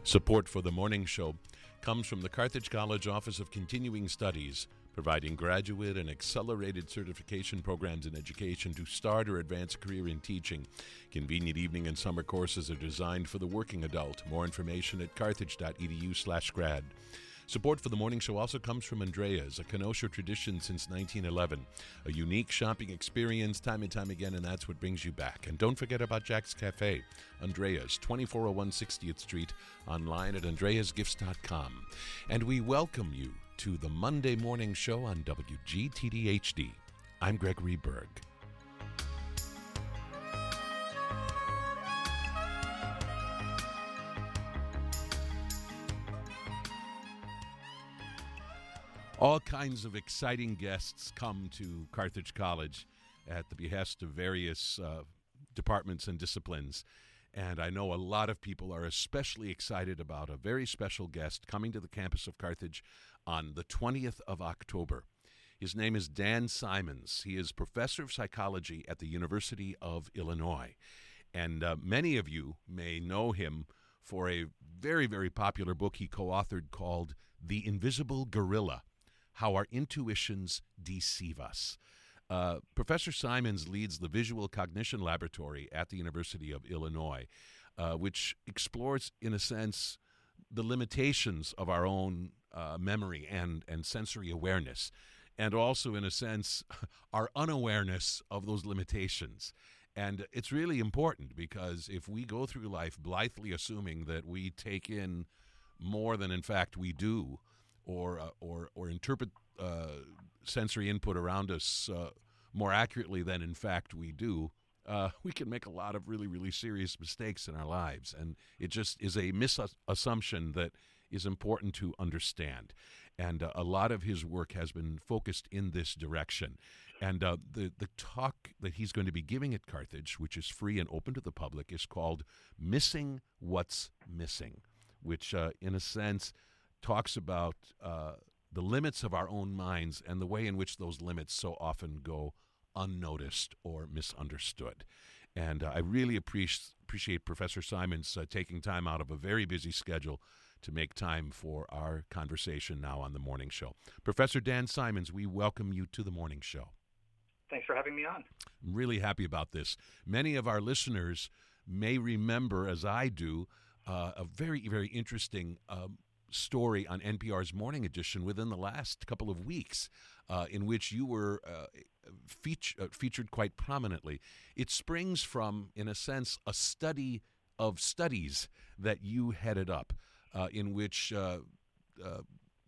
Support for the morning show comes from the Carthage College Office of Continuing Studies, providing graduate and accelerated certification programs in education to start or advance a career in teaching. Convenient evening and summer courses are designed for the working adult. More information at carthage.edu/grad. Support for the morning show also comes from Andrea's, a Kenosha tradition since 1911. A unique shopping experience time and time again, and that's what brings you back. And don't forget about Jack's Cafe, Andrea's, 2401 60th Street, online at andreasgifts.com. And we welcome you to the Monday morning show on WGTD-HD. I'm Gregory Berg. All kinds of exciting guests come to Carthage College at the behest of various departments and disciplines. And I know a lot of people are especially excited about a very special guest coming to the campus of Carthage on the 20th of October. His name is Dan Simons. He is professor of psychology at the University of Illinois. And many of you may know him for a very, very popular book he co-authored called The Invisible Gorilla: How Our Intuitions Deceive Us. Professor Simons leads the Visual Cognition Laboratory at the University of Illinois, which explores, in a sense, the limitations of our own memory and sensory awareness, and also, in a sense, our unawareness of those limitations. And it's really important because if we go through life blithely assuming that we take in more than, in fact, we do, or interpret sensory input around us more accurately than in fact we do, we can make a lot of really, really serious mistakes in our lives. And it just is a misassumption that is important to understand. And a lot of his work has been focused in this direction. And the talk that he's going to be giving at Carthage, which is free and open to the public, is called Missing What's Missing, which in a sense talks about the limits of our own minds and the way in which those limits so often go unnoticed or misunderstood. And I really appreciate Professor Simons taking time out of a very busy schedule to make time for our conversation now on the morning show. Professor Dan Simons, we welcome you to the morning show. Thanks for having me on. I'm really happy about this. Many of our listeners may remember, as I do, a very, very interesting story on NPR's Morning Edition within the last couple of weeks in which you were featured quite prominently. It springs from, in a sense, a study of studies that you headed up in which the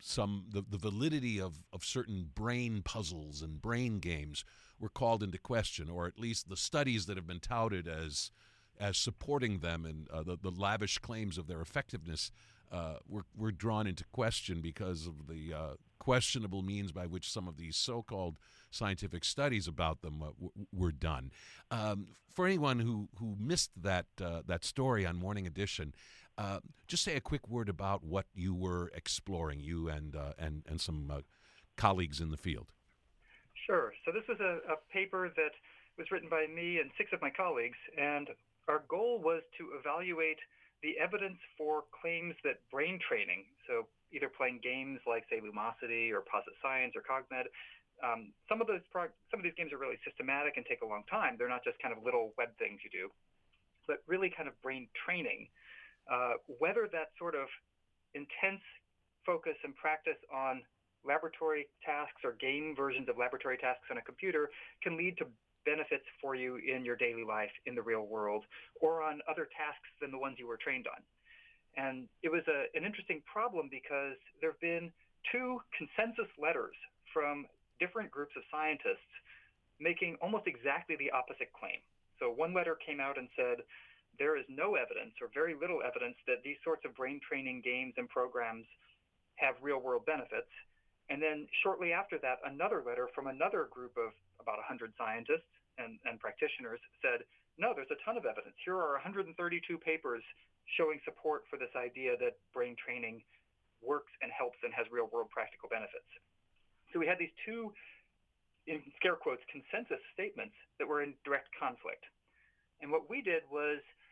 validity of certain brain puzzles and brain games were called into question, or at least the studies that have been touted as supporting them and the lavish claims of their effectiveness were drawn into question because of the questionable means by which some of these so-called scientific studies about them were done. For anyone who missed that story on Morning Edition, just say a quick word about what you were exploring, you and some colleagues in the field. Sure. So this was a paper that was written by me and 6 of my colleagues, and our goal was to evaluate the evidence for claims that brain training, so either playing games like, say, Lumosity or Posit Science or CogMed, some of these games are really systematic and take a long time. They're not just kind of little web things you do, but really kind of brain training. Whether that sort of intense focus and practice on laboratory tasks or game versions of laboratory tasks on a computer can lead to benefits for you in your daily life in the real world or on other tasks than the ones you were trained on. And it was an interesting problem because there have been 2 consensus letters from different groups of scientists making almost exactly the opposite claim. So one letter came out and said, there is no evidence or very little evidence that these sorts of brain training games and programs have real world benefits. And then shortly after that, another letter from another group of about 100 scientists and practitioners said, no, there's a ton of evidence. Here are 132 papers showing support for this idea that brain training works and helps and has real-world practical benefits. So we had these 2, in scare quotes, consensus statements that were in direct conflict. And what we did was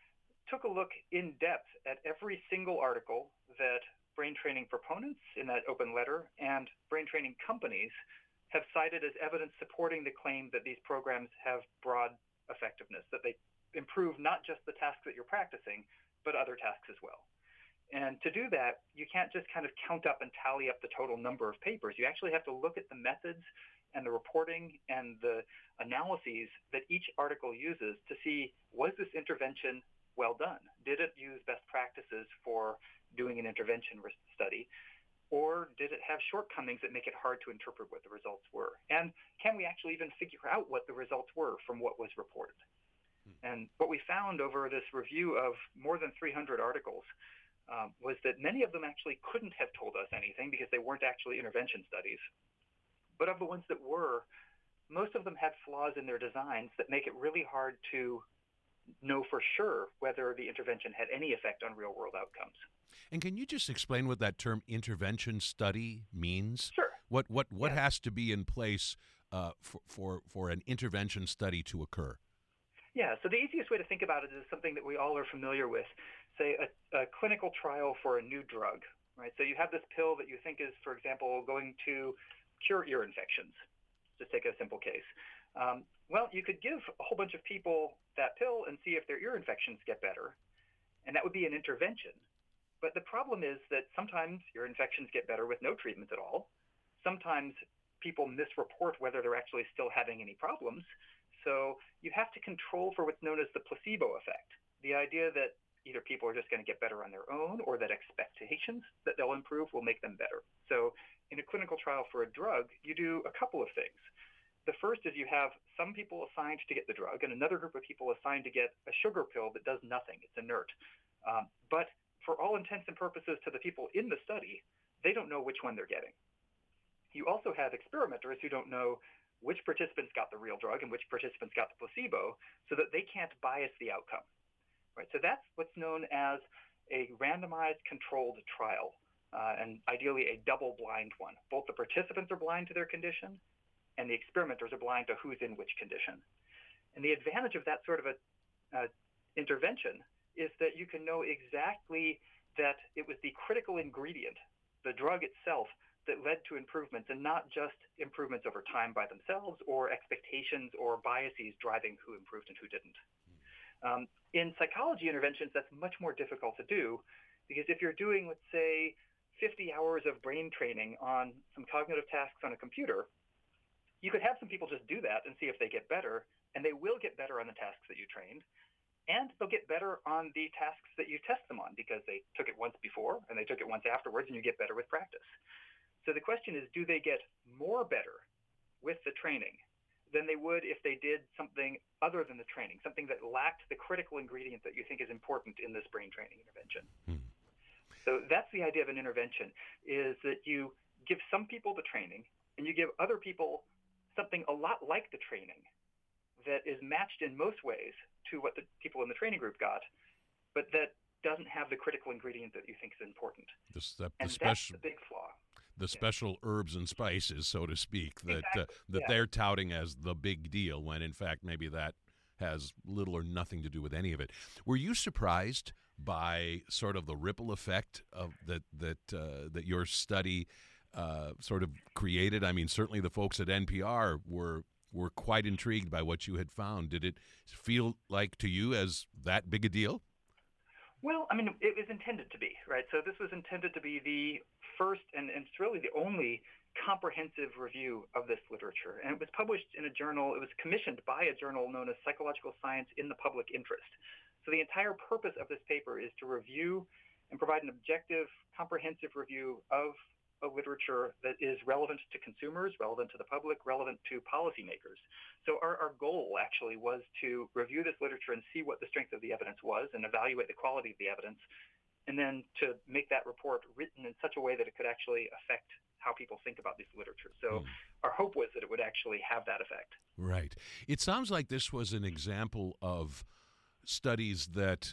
took a look in depth at every single article that brain training proponents in that open letter and brain training companies have cited as evidence supporting the claim that these programs have broad effectiveness, that they improve not just the tasks that you're practicing, but other tasks as well. And to do that, you can't just kind of count up and tally up the total number of papers. You actually have to look at the methods and the reporting and the analyses that each article uses to see, was this intervention well done? Did it use best practices for doing an intervention study? Or did it have shortcomings that make it hard to interpret what the results were? And can we actually even figure out what the results were from what was reported? And what we found over this review of more than 300 articles was that many of them actually couldn't have told us anything because they weren't actually intervention studies. But of the ones that were, most of them had flaws in their designs that make it really hard to know for sure whether the intervention had any effect on real-world outcomes. And can you just explain what that term intervention study means? Sure. What has to be in place for an intervention study to occur? Yeah, so the easiest way to think about it is something that we all are familiar with, say a clinical trial for a new drug, right? So you have this pill that you think is, for example, going to cure ear infections. Just take a simple case. Well, you could give a whole bunch of people that pill and see if their ear infections get better, and that would be an intervention. But the problem is that sometimes ear infections get better with no treatment at all. Sometimes people misreport whether they're actually still having any problems. So you have to control for what's known as the placebo effect, the idea that either people are just going to get better on their own or that expectations that they'll improve will make them better. So in a clinical trial for a drug, you do a couple of things. The first is you have some people assigned to get the drug and another group of people assigned to get a sugar pill that does nothing. It's inert. But for all intents and purposes to the people in the study, they don't know which one they're getting. You also have experimenters who don't know which participants got the real drug and which participants got the placebo so that they can't bias the outcome. Right? So that's what's known as a randomized controlled trial, and ideally a double-blind one. Both the participants are blind to their condition and the experimenters are blind to who's in which condition. And the advantage of that sort of a intervention is that you can know exactly that it was the critical ingredient, the drug itself, that led to improvements and not just improvements over time by themselves or expectations or biases driving who improved and who didn't. In psychology interventions, that's much more difficult to do because if you're doing, let's say, 50 hours of brain training on some cognitive tasks on a computer, you could have some people just do that and see if they get better, and they will get better on the tasks that you trained, and they'll get better on the tasks that you test them on because they took it once before and they took it once afterwards, and you get better with practice. So the question is, do they get more better with the training than they would if they did something other than the training, something that lacked the critical ingredient that you think is important in this brain training intervention? So that's the idea of an intervention, is that you give some people the training and you give other people something a lot like the training that is matched in most ways to what the people in the training group got, but that doesn't have the critical ingredient that you think is important. That's the big flaw. The special herbs and spices, so to speak, that Exactly. they're touting as the big deal, when in fact maybe that has little or nothing to do with any of it. Were you surprised by sort of the ripple effect of that your study sort of created? I mean, certainly the folks at NPR were quite intrigued by what you had found. Did it feel like to you as that big a deal? Well, I mean, it was intended to be, right? So this was intended to be the first, and it's really the only comprehensive review of this literature. And it was published in a journal, it was commissioned by a journal known as Psychological Science in the Public Interest. So the entire purpose of this paper is to review and provide an objective, comprehensive review of a literature that is relevant to consumers, relevant to the public, relevant to policymakers. So our goal actually was to review this literature and see what the strength of the evidence was and evaluate the quality of the evidence, and then to make that report written in such a way that it could actually affect how people think about this literature. So our hope was that it would actually have that effect. Right. It sounds like this was an example of studies that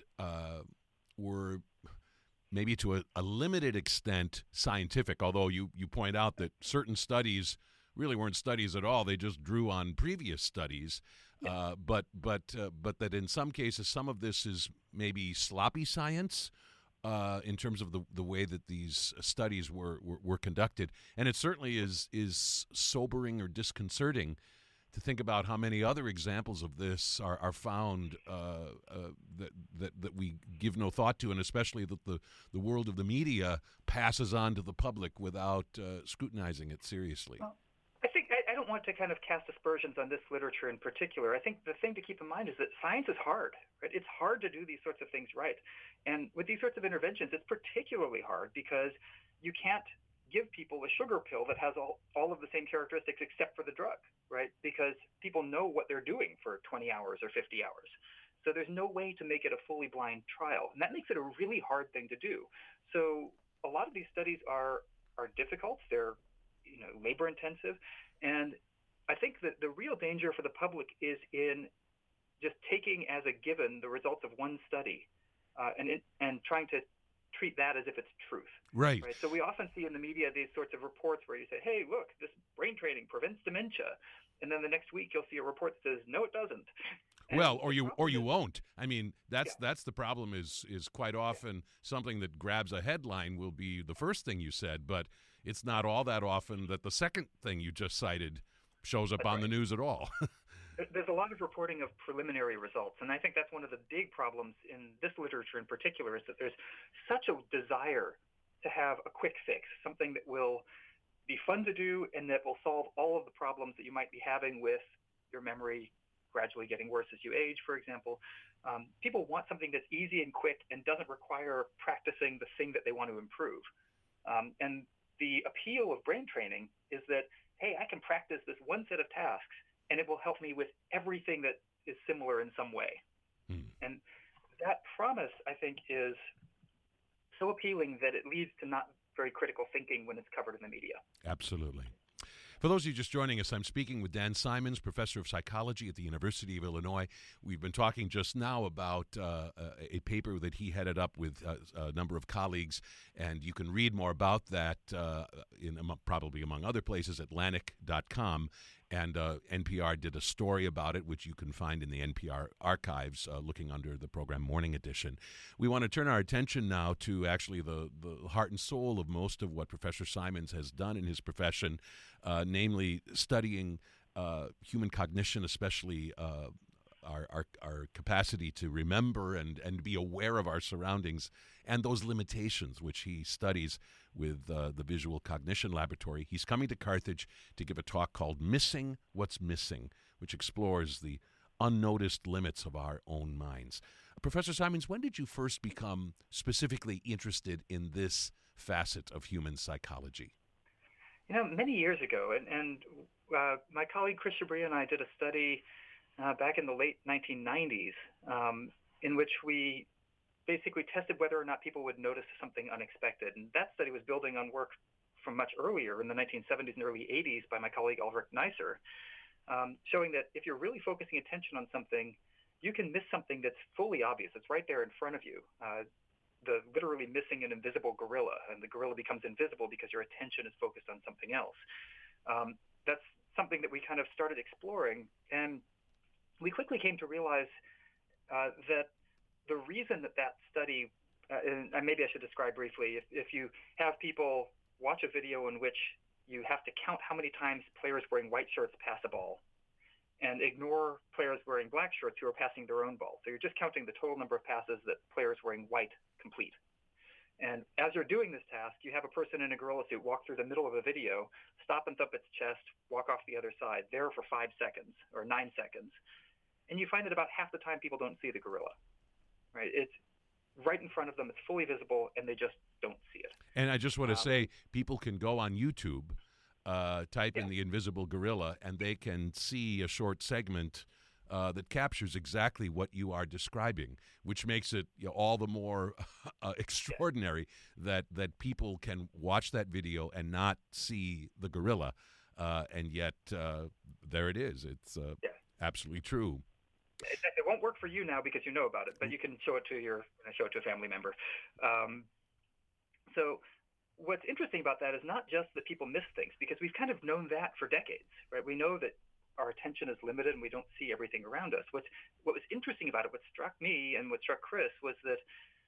were maybe to a limited extent scientific, although you point out that certain studies really weren't studies at all. They just drew on previous studies. But that in some cases, some of this is maybe sloppy science in terms of the way that these studies were conducted, and it certainly is sobering or disconcerting to think about how many other examples of this are found that we give no thought to, and especially that the world of the media passes on to the public without scrutinizing it seriously. Well, I don't want to kind of cast aspersions on this literature in particular. I think the thing to keep in mind is that science is hard, right? It's hard to do these sorts of things right. And with these sorts of interventions, it's particularly hard because you can't give people a sugar pill that has all of the same characteristics except for the drug, right? Because people know what they're doing for 20 hours or 50 hours. So there's no way to make it a fully blind trial. And that makes it a really hard thing to do. So a lot of these studies are difficult. They're labor intensive. And I think that the real danger for the public is in just taking as a given the results of one study and trying to treat that as if it's truth. Right. So we often see in the media these sorts of reports where you say, hey, look, this brain training prevents dementia. And then the next week you'll see a report that says, no, it doesn't. And well, or you won't. I mean, that's the problem is quite often something that grabs a headline will be the first thing you said, but it's not all that often that the second thing you just cited shows up on the news at all. There's a lot of reporting of preliminary results, and I think that's one of the big problems in this literature in particular is that there's such a desire to have a quick fix, something that will be fun to do and that will solve all of the problems that you might be having with your memory gradually getting worse as you age, for example. People want something that's easy and quick and doesn't require practicing the thing that they want to improve. And the appeal of brain training is that, hey, I can practice this one set of tasks and it will help me with everything that is similar in some way. And that promise, I think, is so appealing that it leads to not very critical thinking when it's covered in the media. Absolutely. For those of you just joining us, I'm speaking with Dan Simons, professor of psychology at the University of Illinois. We've been talking just now about a paper that he headed up with a number of colleagues, and you can read more about that probably among other places, Atlantic.com. And NPR did a story about it, which you can find in the NPR archives, looking under the program Morning Edition. We want to turn our attention now to actually the heart and soul of most of what Professor Simons has done in his profession, namely studying human cognition, especially our capacity to remember and be aware of our surroundings and those limitations, which he studies with the Visual Cognition Laboratory. He's coming to Carthage to give a talk called Missing What's Missing, which explores the unnoticed limits of our own minds. Professor Simons, when did you first become specifically interested in this facet of human psychology? Many years ago, and my colleague Chris Chabria and I did a study back in the late 1990s in which we basically tested whether or not people would notice something unexpected. And that study was building on work from much earlier in the 1970s and early 80s by my colleague Ulrich Neisser, showing that if you're really focusing attention on something, you can miss something that's fully obvious. It's right there in front of you. The literally missing an invisible gorilla, and the gorilla becomes invisible because your attention is focused on something else. That's something that we kind of started exploring, and we quickly came to realize that the reason that study, and maybe I should describe briefly, if you have people watch a video in which you have to count how many times players wearing white shirts pass a ball and ignore players wearing black shirts who are passing their own ball. So you're just counting the total number of passes that players wearing white complete. And as you're doing this task, you have a person in a gorilla suit walk through the middle of a video, stop and thump its chest, walk off the other side, there for 5 seconds or 9 seconds. And you find that about half the time people don't see the gorilla. Right? It's right in front of them. It's fully visible, and they just don't see it. And I just want to say, people can go on YouTube, type in the invisible gorilla, and they can see a short segment that captures exactly what you are describing, which makes it all the more extraordinary that people can watch that video and not see the gorilla, and yet there it is. It's absolutely true. It won't work for you now because you know about it, but you can show it to a family member. So what's interesting about that is not just that people miss things, because we've kind of known that for decades, right? We know that our attention is limited and we don't see everything around us. What was interesting about it, what struck me and what struck Chris, was that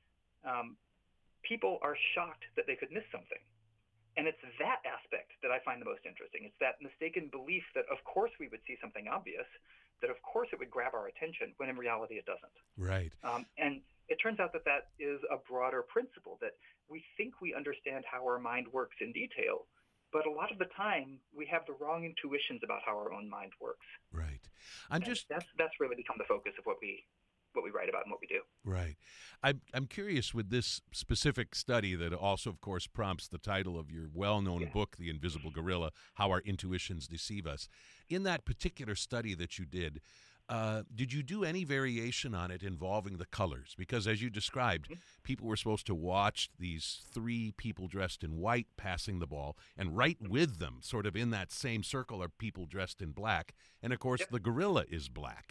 people are shocked that they could miss something. And it's that aspect that I find the most interesting. It's that mistaken belief that, of course, we would see something obvious, that, of course, it would grab our attention, when in reality it doesn't. Right. And it turns out that that is a broader principle, that we think we understand how our mind works in detail, but a lot of the time we have the wrong intuitions about how our own mind works. Right. That's really become the focus of what we write about and what we do. Right. I'm curious with this specific study that also, of course, prompts the title of your well-known book, The Invisible Gorilla, How Our Intuitions Deceive Us. In that particular study that you did you do any variation on it involving the colors? Because as you described, people were supposed to watch these three people dressed in white passing the ball, and right with them, sort of in that same circle, are people dressed in black. And, of course, the gorilla is black.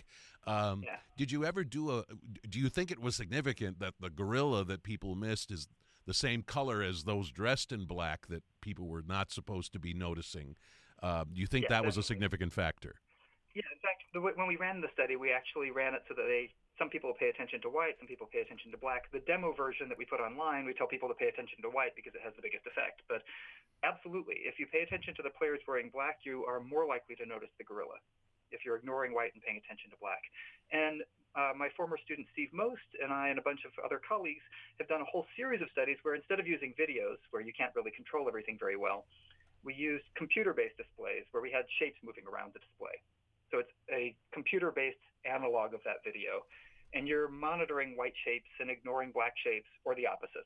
Did you ever do you think it was significant that the gorilla that people missed is the same color as those dressed in black that people were not supposed to be noticing? Do you think that was a significant factor? Yeah, in fact, when we ran the study, we actually ran it so that some people pay attention to white, some people pay attention to black. The demo version that we put online, we tell people to pay attention to white because it has the biggest effect. But absolutely, if you pay attention to the players wearing black, you are more likely to notice the gorilla if you're ignoring white and paying attention to black. And my former student Steve Most and I and a bunch of other colleagues have done a whole series of studies where instead of using videos where you can't really control everything very well, we used computer-based displays where we had shapes moving around the display. So it's a computer-based analog of that video, and you're monitoring white shapes and ignoring black shapes, or the opposite.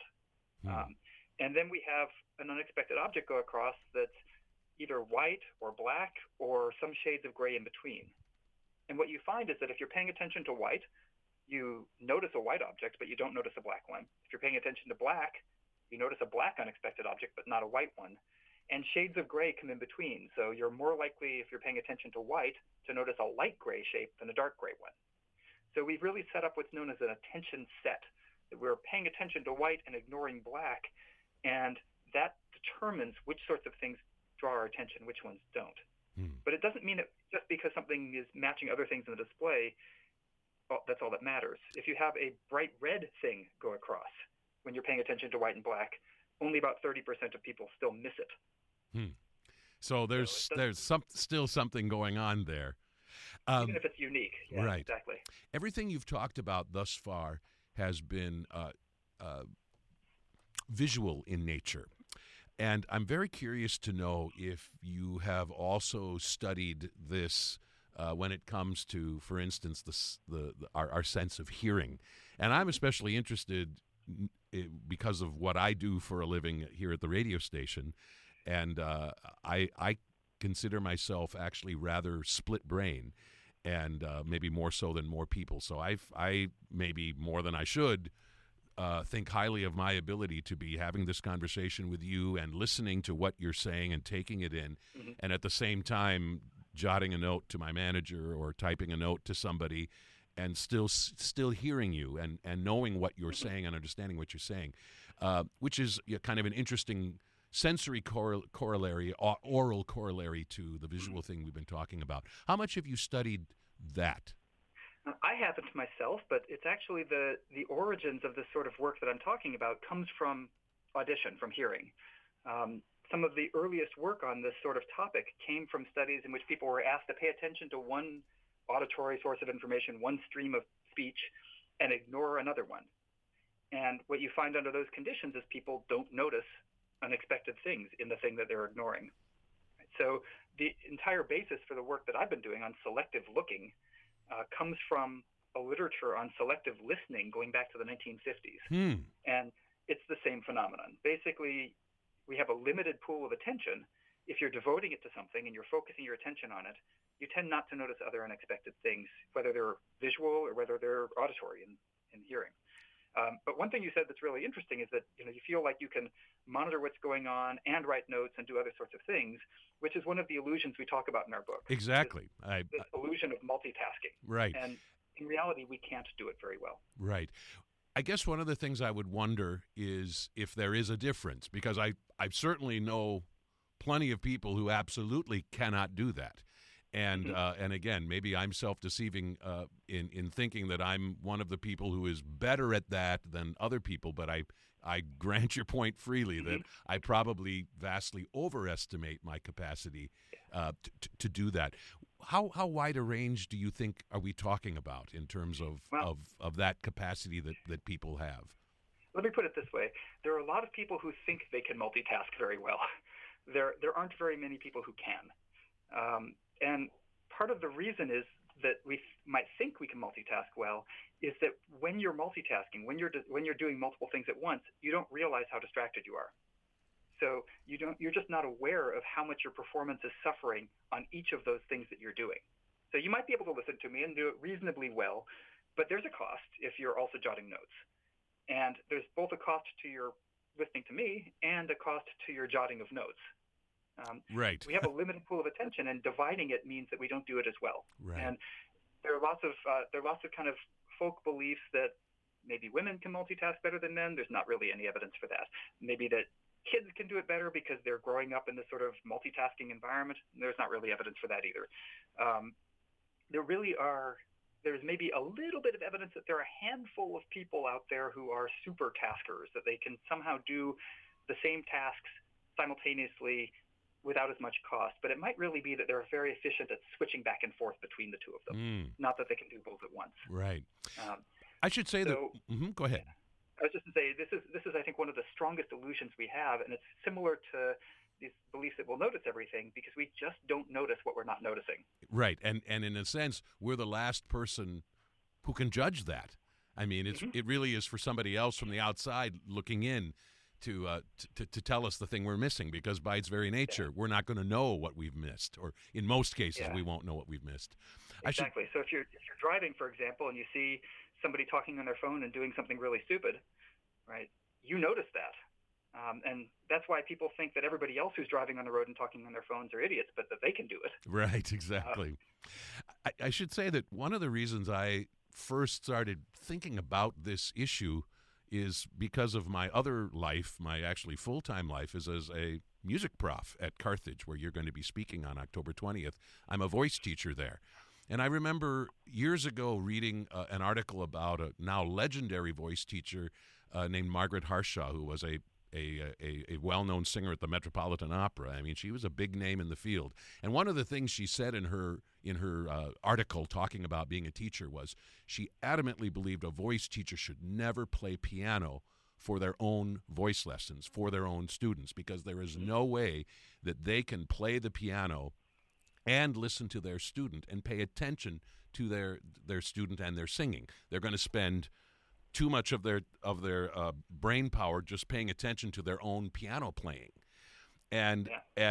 And then we have an unexpected object go across that's either white or black or some shades of gray in between. And what you find is that if you're paying attention to white, you notice a white object, but you don't notice a black one. If you're paying attention to black, you notice a black unexpected object, but not a white one. And shades of gray come in between. So you're more likely, if you're paying attention to white, to notice a light gray shape than a dark gray one. So we've really set up what's known as an attention set, that we're paying attention to white and ignoring black, and that determines which sorts of things draw our attention, which ones don't. But it doesn't mean that just because something is matching other things in the display, that's all that matters. If you have a bright red thing go across when you're paying attention to white and black, only about 30% of people still miss it. So there's still something going on there. Even if it's unique. Yeah, right. Exactly. Everything you've talked about thus far has been visual in nature. And I'm very curious to know if you have also studied this when it comes to, for instance, our sense of hearing. And I'm especially interested because of what I do for a living here at the radio station. And I consider myself actually rather split brain, and maybe more so than more people. So I maybe more than I should think highly of my ability to be having this conversation with you and listening to what you're saying and taking it in, and at the same time jotting a note to my manager or typing a note to somebody, and still hearing you and knowing what you're saying and understanding what you're saying, which is kind of an interesting sensory corollary, oral corollary to the visual thing we've been talking about. How much have you studied that? I haven't myself, but it's actually the origins of this sort of work that I'm talking about comes from audition, from hearing. Some of the earliest work on this sort of topic came from studies in which people were asked to pay attention to one auditory source of information, one stream of speech, and ignore another one. And what you find under those conditions is people don't notice unexpected things in the thing that they're ignoring. So the entire basis for the work that I've been doing on selective looking comes from a literature on selective listening going back to the 1950s. And it's the same phenomenon. Basically, we have a limited pool of attention. If you're devoting it to something and you're focusing your attention on it, you tend not to notice other unexpected things, whether they're visual or whether they're auditory in hearing. But one thing you said that's really interesting is that you feel like you can monitor what's going on and write notes and do other sorts of things, which is one of the illusions we talk about in our book. Exactly. This illusion of multitasking. Right. And in reality, we can't do it very well. Right. I guess one of the things I would wonder is if there is a difference, because I, I certainly know plenty of people who absolutely cannot do that. And again, maybe I'm self-deceiving in thinking that I'm one of the people who is better at that than other people. But I grant your point freely that I probably vastly overestimate my capacity to do that. How wide a range do you think are we talking about in terms of that capacity that people have? Let me put it this way. There are a lot of people who think they can multitask very well. There aren't very many people who can. And part of the reason is that we might think we can multitask well is that when you're multitasking, when you're doing multiple things at once, you don't realize how distracted you are. So you're just not aware of how much your performance is suffering on each of those things that you're doing. So you might be able to listen to me and do it reasonably well, but there's a cost if you're also jotting notes. And there's both a cost to your listening to me and a cost to your jotting of notes. Right. We have a limited pool of attention, and dividing it means that we don't do it as well. Right. And there are lots of kind of folk beliefs that maybe women can multitask better than men. There's not really any evidence for that. Maybe that kids can do it better because they're growing up in this sort of multitasking environment. There's not really evidence for that either. There's maybe a little bit of evidence that there are a handful of people out there who are super taskers, that they can somehow do the same tasks simultaneously without as much cost. But it might really be that they're very efficient at switching back and forth between the two of them, not that they can do both at once. Right. I should say that. Go ahead. I was just to say, this is I think one of the strongest illusions we have, and it's similar to these beliefs that we'll notice everything because we just don't notice what we're not noticing. Right, and in a sense, we're the last person who can judge that. I mean, it really is for somebody else from the outside looking in to tell us the thing we're missing, because by its very nature, we're not going to know what we've missed, or in most cases, we won't know what we've missed. Exactly. So if you're driving, for example, and you see somebody talking on their phone and doing something really stupid, right? You notice that. And that's why people think that everybody else who's driving on the road and talking on their phones are idiots, but that they can do it. Right, exactly. I should say that one of the reasons I first started thinking about this issue is because of my other life, my actually full-time life is as a music prof at Carthage, where you're going to be speaking on October 20th. I'm a voice teacher there. And I remember years ago reading an article about a now legendary voice teacher named Margaret Harshaw, who was a well-known singer at the Metropolitan Opera. I mean, she was a big name in the field. And one of the things she said in her article talking about being a teacher was she adamantly believed a voice teacher should never play piano for their own voice lessons, for their own students, because there is no way that they can play the piano and listen to their student and pay attention to their student and their singing. They're going to spend too much of their brain power just paying attention to their own piano playing. And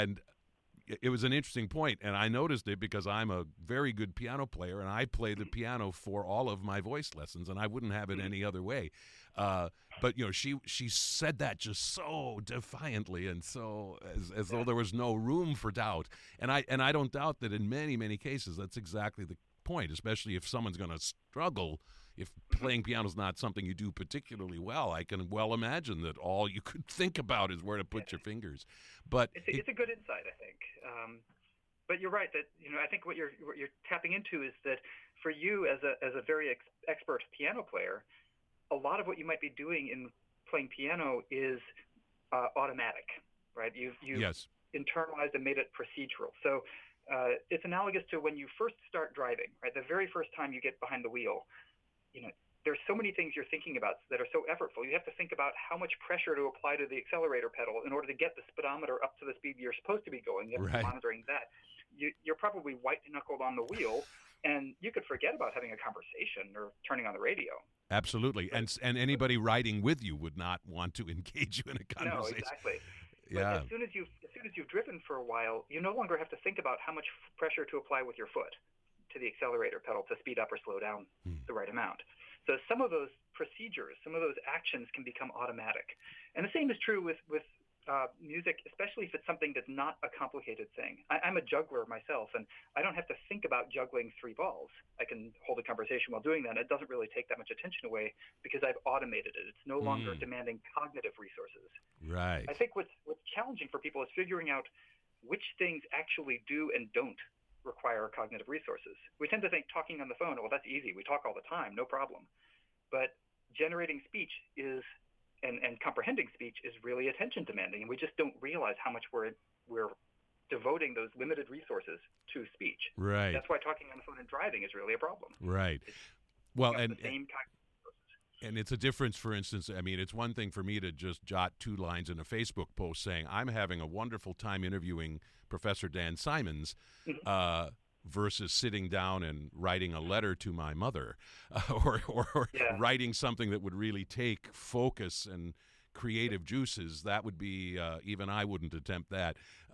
it was an interesting point, and I noticed it because I'm a very good piano player, and I play the piano for all of my voice lessons, and I wouldn't have it any other way. But she said that just so defiantly, and so as though there was no room for doubt. And I don't doubt that in many, many cases that's exactly the point, especially if someone's going to struggle. If playing piano is not something you do particularly well, I can well imagine that all you could think about is where to put your fingers. But it's a good insight, I think. But you're right that I think what you're tapping into is that for you as a very expert piano player, a lot of what you might be doing in playing piano is automatic, right? You've internalized and made it procedural. So it's analogous to when you first start driving, right? The very first time you get behind the wheel. There's so many things you're thinking about that are so effortful. You have to think about how much pressure to apply to the accelerator pedal in order to get the speedometer up to the speed you're supposed to be going. You have to be monitoring that. You're probably white-knuckled on the wheel, and you could forget about having a conversation or turning on the radio. Absolutely. And anybody riding with you would not want to engage you in a conversation. No, exactly. But as soon as you've driven for a while, you no longer have to think about how much pressure to apply with your foot to the accelerator pedal to speed up or slow down the right amount. So some of those procedures, some of those actions can become automatic. And the same is true with music, especially if it's something that's not a complicated thing. I'm a juggler myself, and I don't have to think about juggling 3 balls. I can hold a conversation while doing that. It doesn't really take that much attention away because I've automated it. It's no longer demanding cognitive resources. Right. I think what's challenging for people is figuring out which things actually do and don't require cognitive resources. We tend to think talking on the phone, well, that's easy. We talk all the time, no problem. But generating speech is, and comprehending speech is really attention demanding, and we just don't realize how much we're devoting those limited resources to speech. Right. That's why talking on the phone and driving is really a problem. Right. It's Well, the same cognitive resources. and it's a difference, for instance, I mean, it's one thing for me to just jot 2 lines in a Facebook post saying, I'm having a wonderful time interviewing Professor Dan Simons, versus sitting down and writing a letter to my mother, or writing something that would really take focus and creative juices. That would be, even I wouldn't attempt that.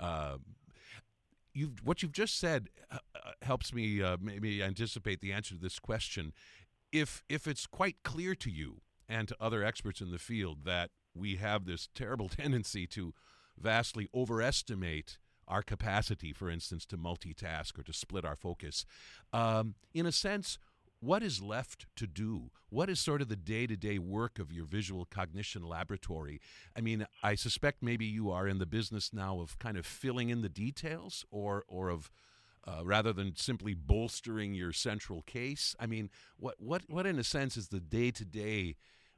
What you've just said helps me maybe anticipate the answer to this question. If it's quite clear to you and to other experts in the field that we have this terrible tendency to vastly overestimate our capacity, for instance, to multitask or to split our focus, in a sense, what is left to do? What is sort of the day-to-day work of your visual cognition laboratory? I mean, I suspect maybe you are in the business now of kind of filling in the details, or of rather than simply bolstering your central case. I mean, what in a sense is the day-to-day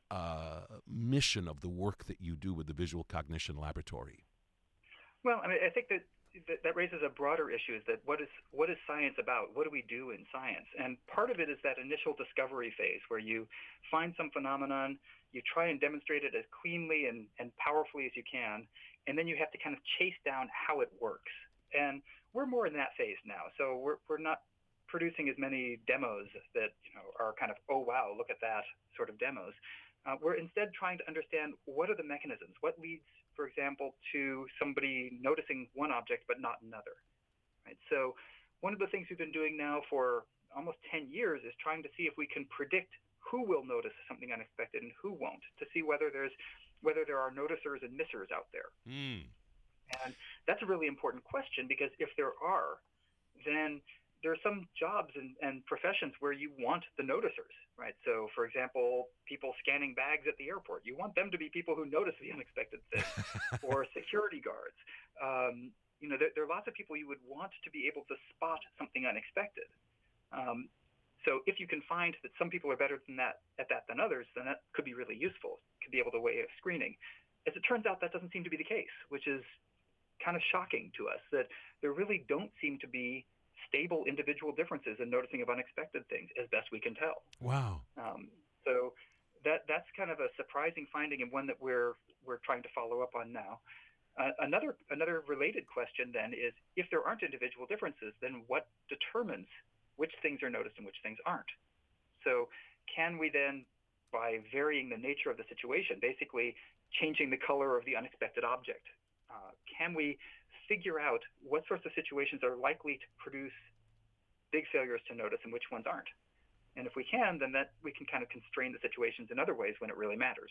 mission of the work that you do with the Visual Cognition Laboratory? Well, I mean, I think that raises a broader issue, is that what is science about? What do we do in science? And part of it is that initial discovery phase where you find some phenomenon, you try and demonstrate it as cleanly and powerfully as you can, and then you have to kind of chase down how it works. And we're more in that phase now. So we're not producing as many demos that are kind of, oh wow, look at that sort of demos. We're instead trying to understand what are the mechanisms, what leads, for example, to somebody noticing one object but not another. Right? So one of the things we've been doing now for almost 10 years is trying to see if we can predict who will notice something unexpected and who won't, to see whether there are noticers and missers out there. And that's a really important question, because if there are, then there are some jobs and professions where you want the noticers, right? So, for example, people scanning bags at the airport, you want them to be people who notice the unexpected thing, or security guards. There are lots of people you would want to be able to spot something unexpected. So if you can find that some people are better than others, then that could be really useful. It could be able to way of screening. As it turns out, that doesn't seem to be the case, which is kind of shocking to us, that there really don't seem to be stable individual differences in noticing of unexpected things, as best we can tell. Wow. So that's kind of a surprising finding, and one that we're trying to follow up on now. Another related question then is, if there aren't individual differences, then what determines which things are noticed and which things aren't? So can we then, by varying the nature of the situation, basically changing the color of the unexpected object, can we figure out what sorts of situations are likely to produce big failures to notice and which ones aren't? And if we can, then we can kind of constrain the situations in other ways when it really matters.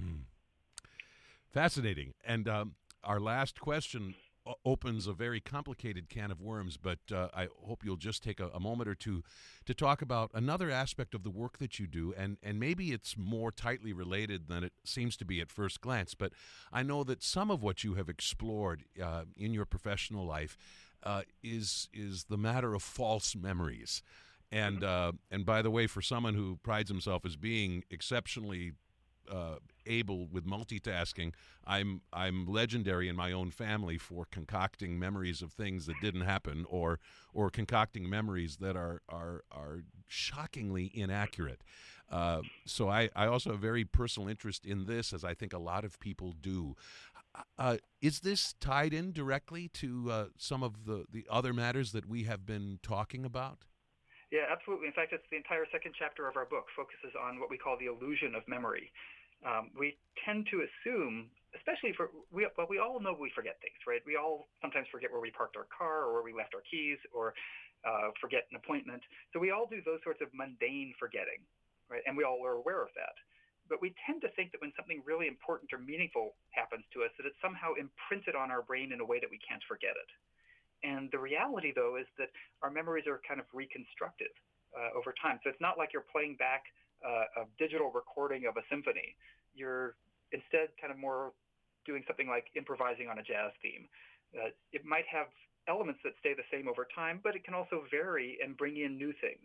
Fascinating. And our last question opens a very complicated can of worms, but I hope you'll just take a moment or two to talk about another aspect of the work that you do, and maybe it's more tightly related than it seems to be at first glance, but I know that some of what you have explored in your professional life is the matter of false memories. And by the way, for someone who prides himself as being exceptionally able with multitasking, I'm legendary in my own family for concocting memories of things that didn't happen, or concocting memories that are shockingly inaccurate. So I also have a very personal interest in this, as I think a lot of people do. Is this tied in directly to some of the other matters that we have been talking about? Yeah, absolutely. In fact, it's the entire second chapter of our book focuses on what we call the illusion of memory. We tend to assume, especially we all know we forget things, right? We all sometimes forget where we parked our car, or where we left our keys, or forget an appointment. So we all do those sorts of mundane forgetting, right? And we all are aware of that. But we tend to think that when something really important or meaningful happens to us, that it's somehow imprinted on our brain in a way that we can't forget it. And the reality, though, is that our memories are kind of reconstructive over time. So it's not like you're playing back a digital recording of a symphony. You're instead kind of more doing something like improvising on a jazz theme. It might have elements that stay the same over time, but it can also vary and bring in new things.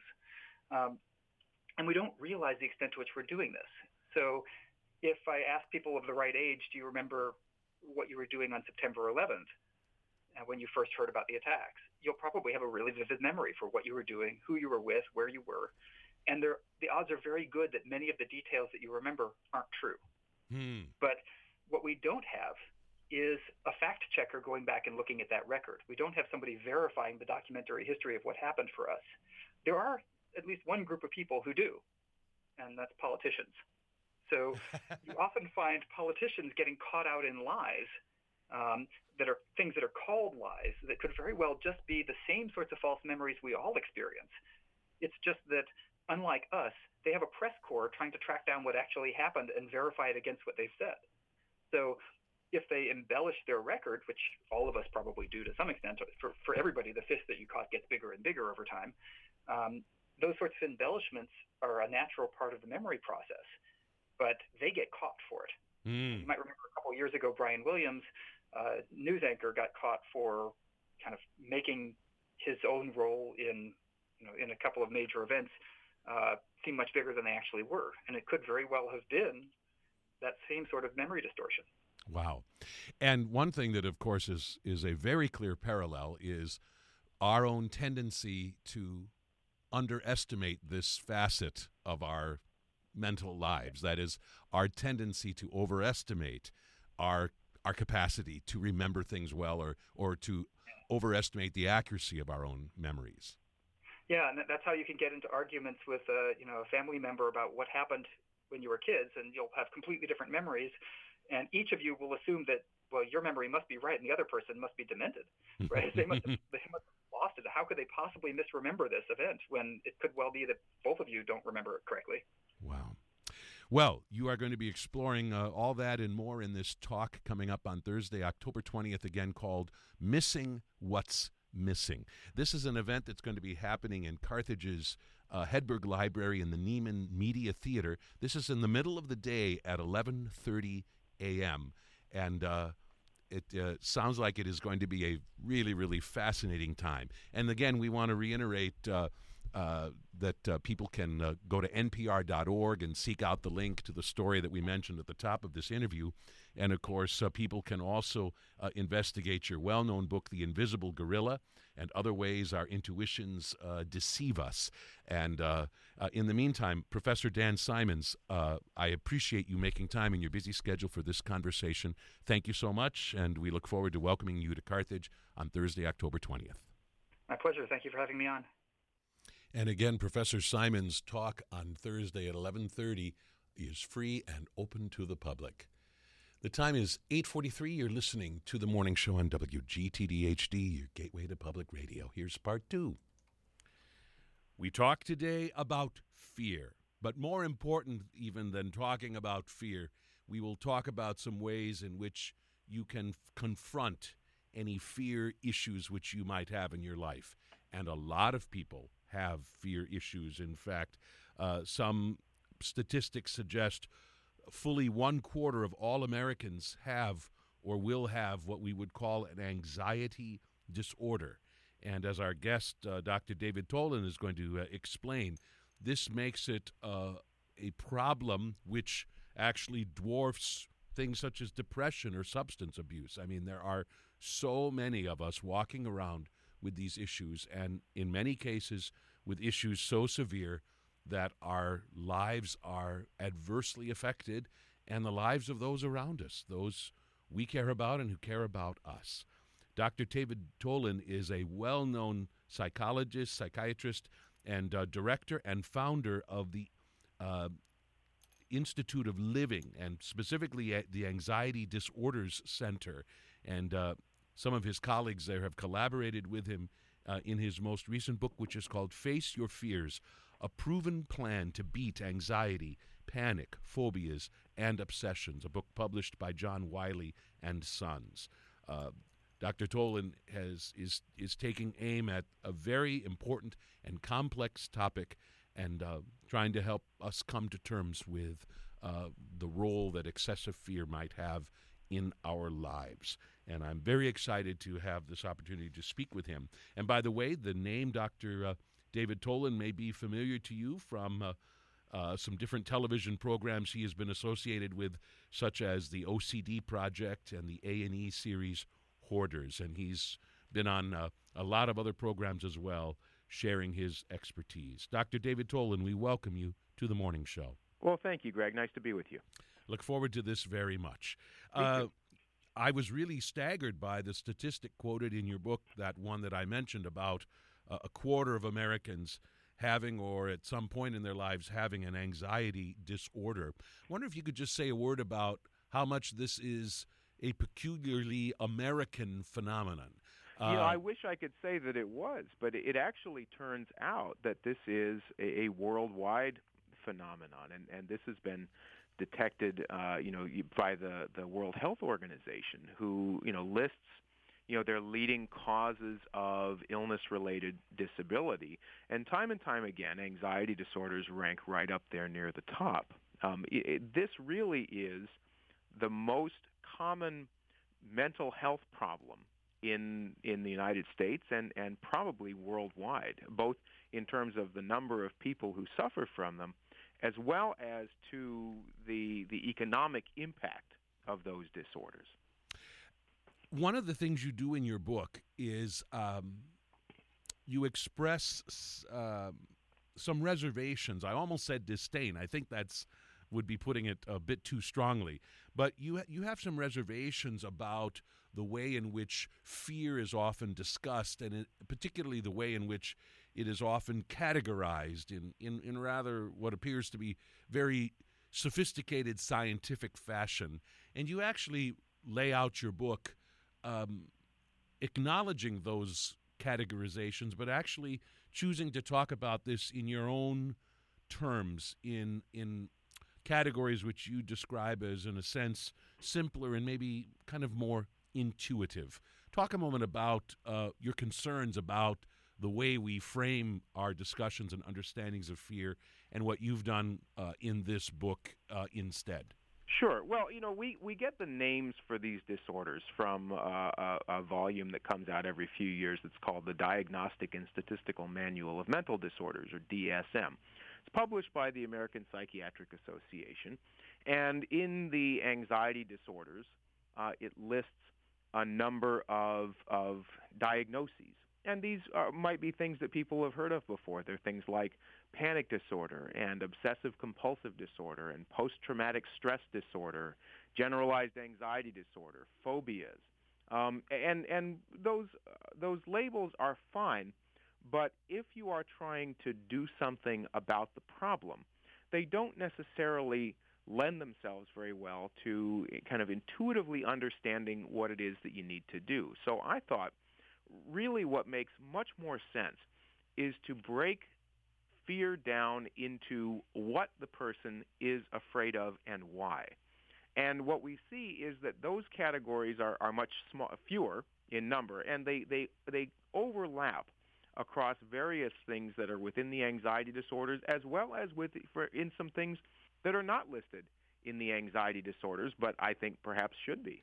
And we don't realize the extent to which we're doing this. So if I ask people of the right age, do you remember what you were doing on September 11th when you first heard about the attacks? You'll probably have a really vivid memory for what you were doing, who you were with, where you were. And the odds are very good that many of the details that you remember aren't true. But what we don't have is a fact checker going back and looking at that record. We don't have somebody verifying the documentary history of what happened for us. There are at least one group of people who do, and that's politicians. So you often find politicians getting caught out in lies that are things that are called lies that could very well just be the same sorts of false memories we all experience. It's just that, unlike us, they have a press corps trying to track down what actually happened and verify it against what they've said. So if they embellish their record, which all of us probably do to some extent, for everybody, the fist that you caught gets bigger and bigger over time, those sorts of embellishments are a natural part of the memory process, but they get caught for it. You might remember a couple of years ago, Brian Williams, news anchor, got caught for kind of making his own role in a couple of major events seem much bigger than they actually were. And it could very well have been that same sort of memory distortion. Wow. And one thing that, of course, is a very clear parallel is our own tendency to underestimate this facet of our mental lives. That is, our tendency to overestimate our capacity to remember things well, or to overestimate the accuracy of our own memories. Yeah, and that's how you can get into arguments with a family member about what happened when you were kids, and you'll have completely different memories, and each of you will assume that, well, your memory must be right and the other person must be demented, right? They must have lost it. How could they possibly misremember this event when it could well be that both of you don't remember it correctly? Wow. Well, you are going to be exploring all that and more in this talk coming up on Thursday, October 20th, again called Missing What's Missing. This is an event that's going to be happening in Carthage's Hedberg Library in the Neiman Media Theater. This is in the middle of the day at 11:30 a.m., and it sounds like it is going to be a really, really fascinating time. And again, we want to reiterate that people can go to npr.org and seek out the link to the story that we mentioned at the top of this interview. And, of course, people can also investigate your well-known book, The Invisible Gorilla, and other ways our intuitions deceive us. And in the meantime, Professor Dan Simons, I appreciate you making time in your busy schedule for this conversation. Thank you so much, and we look forward to welcoming you to Carthage on Thursday, October 20th. My pleasure. Thank you for having me on. And again, Professor Simons' talk on Thursday at 11:30 is free and open to the public. The time is 8:43. You're listening to The Morning Show on WGTD-HD, your gateway to public radio. Here's part two. We talk today about fear, but more important even than talking about fear, we will talk about some ways in which you can confront any fear issues which you might have in your life. And a lot of people have fear issues. In fact, some statistics suggest fully 1/4 of all Americans have or will have what we would call an anxiety disorder. And as our guest, Dr. David Tolan, is going to explain, this makes it a problem which actually dwarfs things such as depression or substance abuse. I mean, there are so many of us walking around with these issues, and in many cases with issues so severe that our lives are adversely affected, and the lives of those around us, those we care about and who care about us. Dr. David Tolan is a well-known psychologist, psychiatrist, and director and founder of the Institute of Living, and specifically at the Anxiety Disorders Center. And some of his colleagues there have collaborated with him in his most recent book, which is called Face Your Fears, A Proven Plan to Beat Anxiety, Panic, Phobias, and Obsessions, a book published by John Wiley and Sons. Dr. Tolan is taking aim at a very important and complex topic and trying to help us come to terms with the role that excessive fear might have in our lives. And I'm very excited to have this opportunity to speak with him. And by the way, the name Dr. David Tolan may be familiar to you from some different television programs he has been associated with, such as the OCD Project and the A&E series Hoarders. And he's been on a lot of other programs as well, sharing his expertise. Dr. David Tolan, we welcome you to the morning show. Well, thank you, Greg. Nice to be with you. Look forward to this very much. I was really staggered by the statistic quoted in your book, that one that I mentioned about a quarter of Americans having, or at some point in their lives, having an anxiety disorder. I wonder if you could just say a word about how much this is a peculiarly American phenomenon. I wish I could say that it was, but it actually turns out that this is a worldwide phenomenon, and this has been detected, by the World Health Organization, who, lists, their leading causes of illness-related disability. And time again, anxiety disorders rank right up there near the top. This really is the most common mental health problem in the United States and probably worldwide, both in terms of the number of people who suffer from them, as well as to the economic impact of those disorders. One of the things you do in your book is you express some reservations. I almost said disdain. I think would be putting it a bit too strongly. But you have some reservations about the way in which fear is often discussed, and particularly the way in which it is often categorized in rather what appears to be very sophisticated scientific fashion. And you actually lay out your book acknowledging those categorizations, but actually choosing to talk about this in your own terms, in categories which you describe as, in a sense, simpler and maybe kind of more intuitive. Talk a moment about your concerns about the way we frame our discussions and understandings of fear, and what you've done in this book instead. Sure. Well, we get the names for these disorders from a volume that comes out every few years that's called the Diagnostic and Statistical Manual of Mental Disorders, or DSM. It's published by the American Psychiatric Association, and in the anxiety disorders, it lists a number of diagnoses. And these might be things that people have heard of before. They're things like panic disorder and obsessive-compulsive disorder and post-traumatic stress disorder, generalized anxiety disorder, phobias. And those labels are fine, but if you are trying to do something about the problem, they don't necessarily lend themselves very well to kind of intuitively understanding what it is that you need to do. So I thought really what makes much more sense is to break fear down into what the person is afraid of and why. And what we see is that those categories are much fewer in number, and they overlap across various things that are within the anxiety disorders, as well as in some things that are not listed in the anxiety disorders, but I think perhaps should be.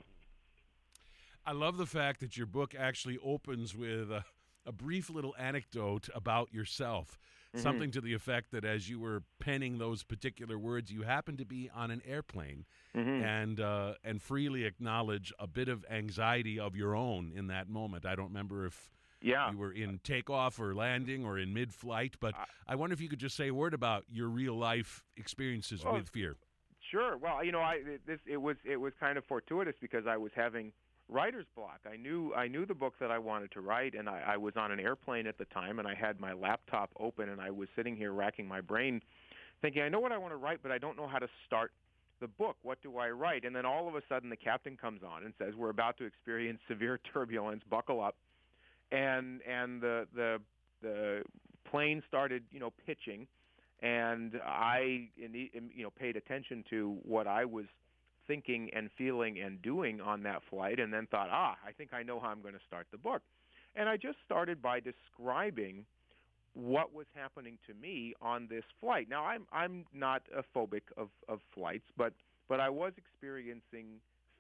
I love the fact that your book actually opens with a brief little anecdote about yourself, something to the effect that as you were penning those particular words, you happened to be on an airplane and freely acknowledge a bit of anxiety of your own in that moment. I don't remember if you were in takeoff or landing or in mid-flight, but I wonder if you could just say a word about your real-life experiences with fear. Sure. Well, it was kind of fortuitous because I was having writer's block. I knew the book that I wanted to write, and I was on an airplane at the time, and I had my laptop open, and I was sitting here racking my brain thinking, I know what I want to write, but I don't know how to start the book. What do I write? And then all of a sudden the captain comes on and says, we're about to experience severe turbulence, buckle up. And the plane started, pitching, and I, paid attention to what I was thinking and feeling and doing on that flight, and then thought, I think I know how I'm going to start the book. And I just started by describing what was happening to me on this flight. Now, I'm not a phobic of flights, but I was experiencing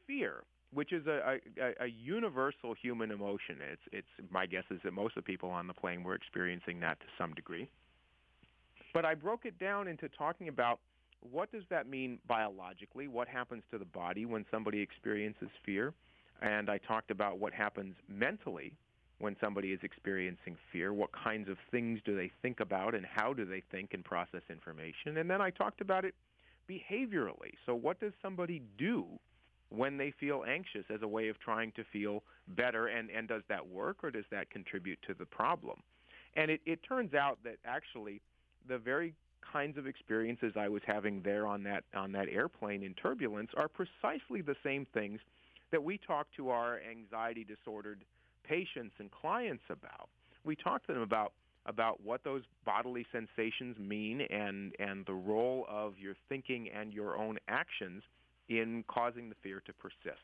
fear, which is a universal human emotion. It's my guess is that most of the people on the plane were experiencing that to some degree. But I broke it down into talking about what does that mean biologically, what happens to the body when somebody experiences fear, and I talked about what happens mentally when somebody is experiencing fear, what kinds of things do they think about and how do they think and process information, and then I talked about it behaviorally. So what does somebody do when they feel anxious as a way of trying to feel better, and does that work or does that contribute to the problem? And it turns out that actually the very kinds of experiences I was having there on that airplane in turbulence are precisely the same things that we talk to our anxiety disordered patients and clients about. We talk to them about what those bodily sensations mean and the role of your thinking and your own actions in causing the fear to persist.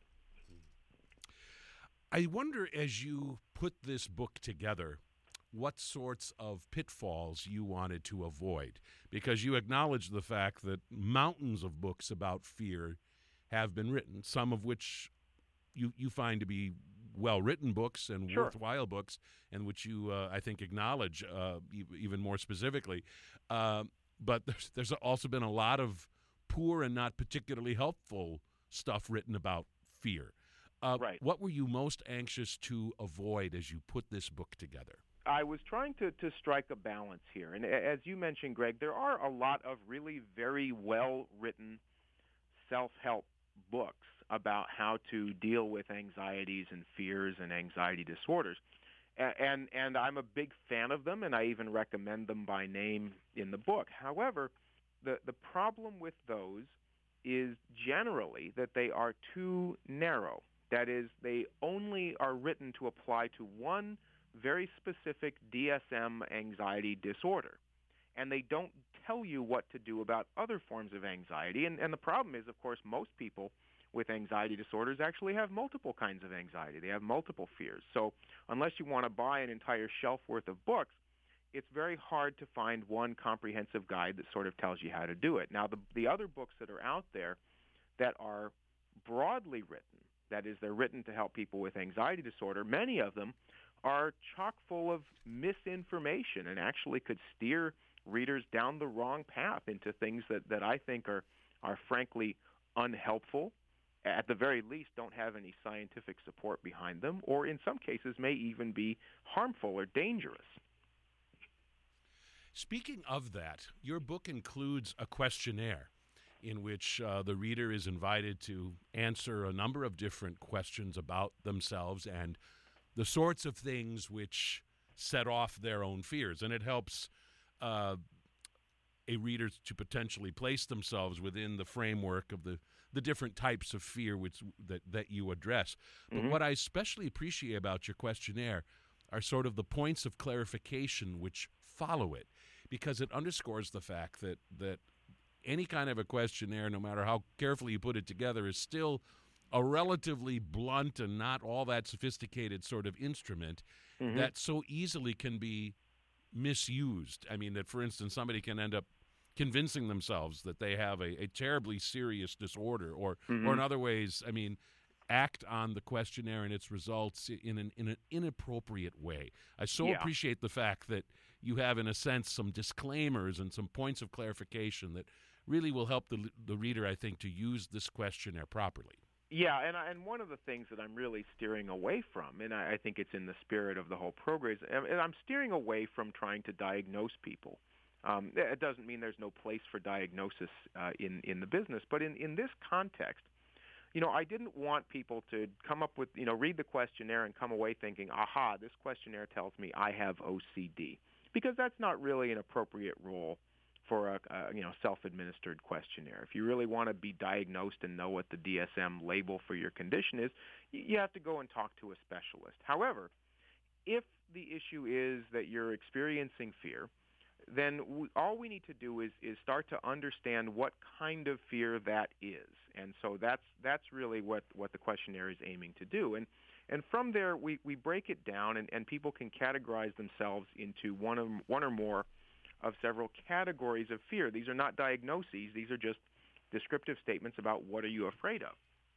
I wonder, as you put this book together, what sorts of pitfalls you wanted to avoid, because you acknowledge the fact that mountains of books about fear have been written, some of which you find to be well-written books and Sure. worthwhile books, and which you, I think, acknowledge even more specifically. But there's also been a lot of poor and not particularly helpful stuff written about fear. Right. What were you most anxious to avoid as you put this book together? I was trying to strike a balance here. And as you mentioned, Greg, there are a lot of really very well-written self-help books about how to deal with anxieties and fears and anxiety disorders. And I'm a big fan of them, and I even recommend them by name in the book. However, the problem with those is generally that they are too narrow. That is, they only are written to apply to one very specific DSM anxiety disorder. And they don't tell you what to do about other forms of anxiety. And the problem is, of course, most people with anxiety disorders actually have multiple kinds of anxiety. They have multiple fears. So unless you want to buy an entire shelf worth of books, it's very hard to find one comprehensive guide that sort of tells you how to do it. Now, the other books that are out there that are broadly written, that is, they're written to help people with anxiety disorder, many of them are chock full of misinformation and actually could steer readers down the wrong path into things that I think are frankly unhelpful, at the very least don't have any scientific support behind them, or in some cases may even be harmful or dangerous. Speaking of that, your book includes a questionnaire in which the reader is invited to answer a number of different questions about themselves and the sorts of things which set off their own fears. And it helps a reader to potentially place themselves within the framework of the different types of fear that you address. But what I especially appreciate about your questionnaire are sort of the points of clarification which follow it, because it underscores the fact that any kind of a questionnaire, no matter how carefully you put it together, is still a relatively blunt and not all that sophisticated sort of instrument that so easily can be misused. I mean, that, for instance, somebody can end up convincing themselves that they have a terribly serious disorder, or in other ways, I mean, act on the questionnaire and its results in an inappropriate way. I appreciate the fact that you have, in a sense, some disclaimers and some points of clarification that really will help the reader, I think, to use this questionnaire properly. Yeah, and one of the things that I'm really steering away from, and I think it's in the spirit of the whole program, is I'm steering away from trying to diagnose people. It doesn't mean there's no place for diagnosis in the business, but in this context, I didn't want people to come up with, read the questionnaire and come away thinking, aha, this questionnaire tells me I have OCD, because that's not really an appropriate role for a self-administered questionnaire. If you really want to be diagnosed and know what the DSM label for your condition is, you have to go and talk to a specialist. However, if the issue is that you're experiencing fear, then all we need to do is start to understand what kind of fear that is. And so that's really what the questionnaire is aiming to do. And from there, we break it down, and people can categorize themselves into one or more of several categories of fear. These are not diagnoses. These are just descriptive statements about what are you afraid of.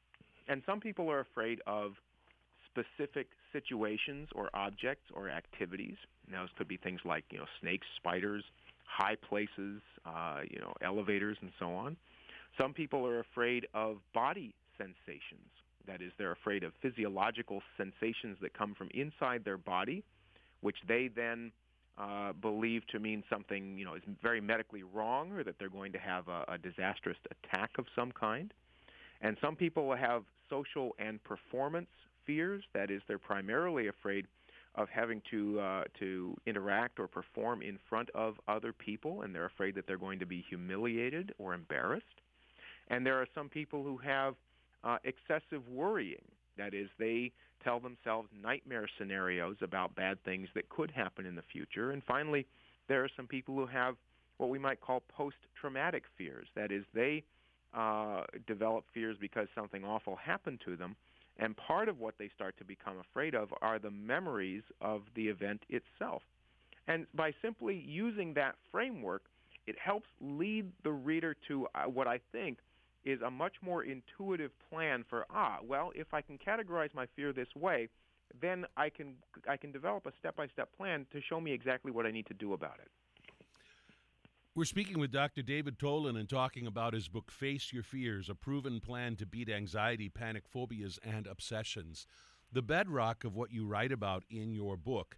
And some people are afraid of specific situations or objects or activities. Now, those could be things like, snakes, spiders, high places, elevators, and so on. Some people are afraid of body sensations. That is, they're afraid of physiological sensations that come from inside their body, which they then believe to mean something, is very medically wrong, or that they're going to have a disastrous attack of some kind. And some people will have social and performance fears. That is, they're primarily afraid of having to interact or perform in front of other people, and they're afraid that they're going to be humiliated or embarrassed. And there are some people who have excessive worrying. That is, they tell themselves nightmare scenarios about bad things that could happen in the future. And finally, there are some people who have what we might call post-traumatic fears. That is, they develop fears because something awful happened to them. And part of what they start to become afraid of are the memories of the event itself. And by simply using that framework, it helps lead the reader to what I think is a much more intuitive plan for, if I can categorize my fear this way, then I can develop a step-by-step plan to show me exactly what I need to do about it. We're speaking with Dr. David Tolan and talking about his book, Face Your Fears, A Proven Plan to Beat Anxiety, Panic, Phobias, and Obsessions. The bedrock of what you write about in your book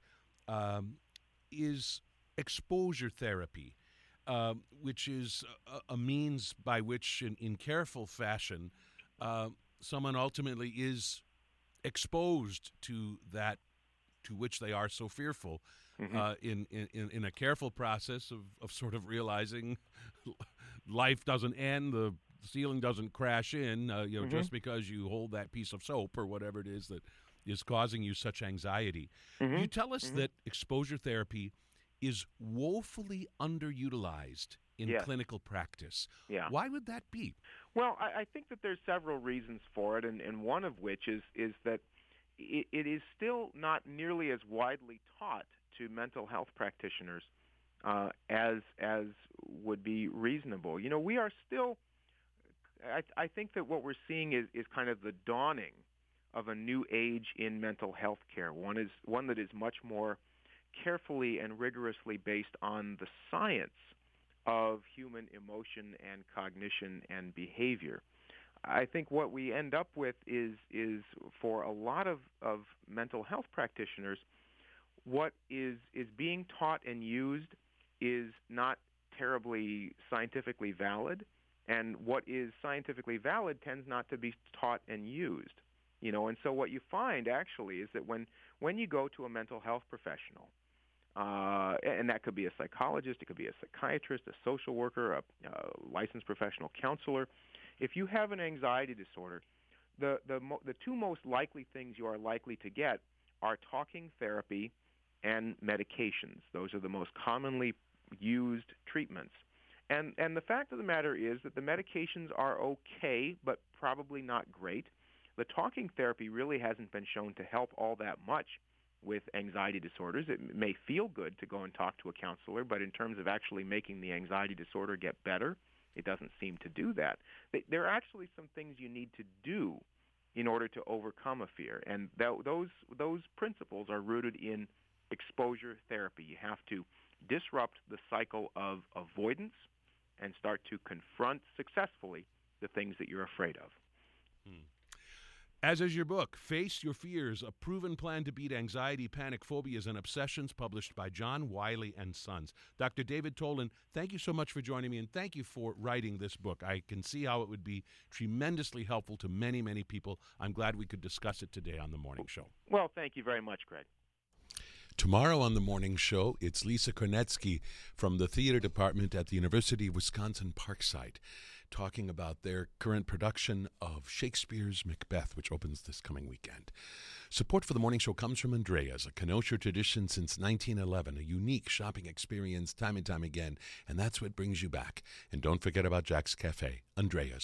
is exposure therapy, which is a means by which, in careful fashion, someone ultimately is exposed to that to which they are so fearful. In a careful process of sort of realizing life doesn't end, the ceiling doesn't crash in, just because you hold that piece of soap or whatever it is that is causing you such anxiety. You tell us that exposure therapy is woefully underutilized in clinical practice. Yeah. Why would that be? Well, I think that there's several reasons for it, and one of which is that it is still not nearly as widely taught to mental health practitioners as would be reasonable. We are still, I think that what we're seeing is kind of the dawning of a new age in mental health care. One that is much more carefully and rigorously based on the science of human emotion and cognition and behavior. I think what we end up with is for a lot of mental health practitioners, what is being taught and used is not terribly scientifically valid, and what is scientifically valid tends not to be taught and used. And so what you find actually is that when you go to a mental health professional, and that could be a psychologist, it could be a psychiatrist, a social worker, a licensed professional counselor, if you have an anxiety disorder, the two most likely things you are likely to get are talking therapy and medications. Those are the most commonly used treatments. And the fact of the matter is that the medications are okay, but probably not great. The talking therapy really hasn't been shown to help all that much with anxiety disorders. It may feel good to go and talk to a counselor, but in terms of actually making the anxiety disorder get better, it doesn't seem to do that. There are actually some things you need to do in order to overcome a fear, and those principles are rooted in exposure therapy. You have to disrupt the cycle of avoidance and start to confront successfully the things that you're afraid of. As is your book, Face Your Fears, A Proven Plan to Beat Anxiety, Panic, Phobias, and Obsessions, published by John Wiley & Sons. Dr. David Tolan, thank you so much for joining me, and thank you for writing this book. I can see how it would be tremendously helpful to many, many people. I'm glad we could discuss it today on The Morning Show. Well, thank you very much, Greg. Tomorrow on The Morning Show, it's Lisa Kornetsky from the theater department at the University of Wisconsin Parkside, talking about their current production of Shakespeare's Macbeth, which opens this coming weekend. Support for The Morning Show comes from Andrea's, a Kenosha tradition since 1911, a unique shopping experience time and time again, and that's what brings you back. And don't forget about Jack's Cafe, Andrea's.